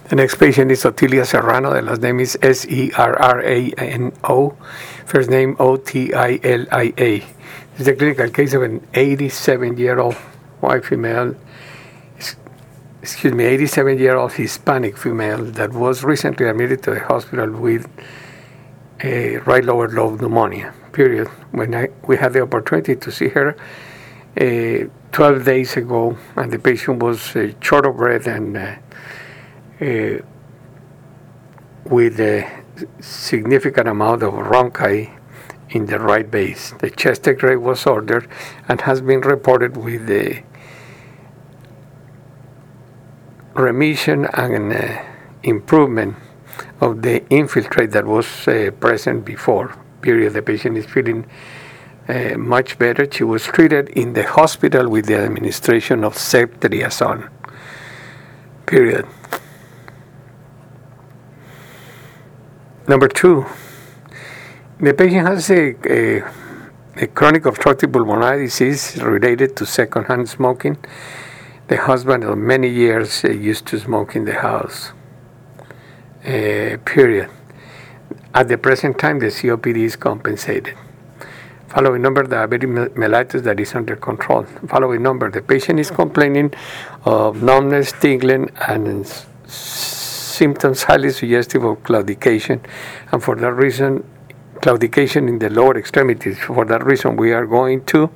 The next patient is Otilia Serrano. The last name is Serrano. First name Otilia. This is a clinical case of an 87-year-old white female, 87-year-old Hispanic female that was recently admitted to the hospital with a right lower lobe pneumonia, period. We had the opportunity to see her 12 days ago, and the patient was short of breath and with a significant amount of rhonchi in the right base. The chest X-ray was ordered and has been reported with the remission and improvement of the infiltrate that was present before, period. The patient is feeling much better. She was treated in the hospital with the administration of ceftriaxone, period. Number 2, the patient has a chronic obstructive pulmonary disease related to secondhand smoking. The husband of many years used to smoke in the house, period. At the present time, the COPD is compensated. Following number, diabetic mellitus that is under control. Following number, the patient is complaining of numbness, tingling, and symptoms highly suggestive of claudication, and for that reason, claudication in the lower extremities. For that reason, we are going to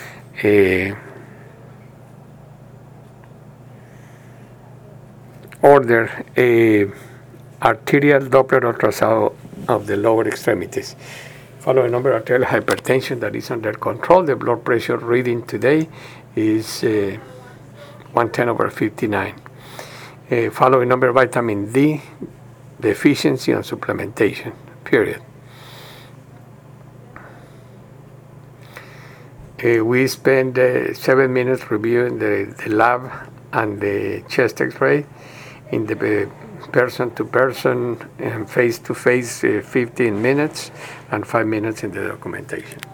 order a arterial Doppler ultrasound of the lower extremities. Following number, arterial hypertension that is under control. The blood pressure reading today is 110/59. Following number, vitamin D deficiency and supplementation, period. We spent 7 minutes reviewing the lab and the chest X-ray. In the person-to-person and face-to-face 15 minutes and 5 minutes in the documentation.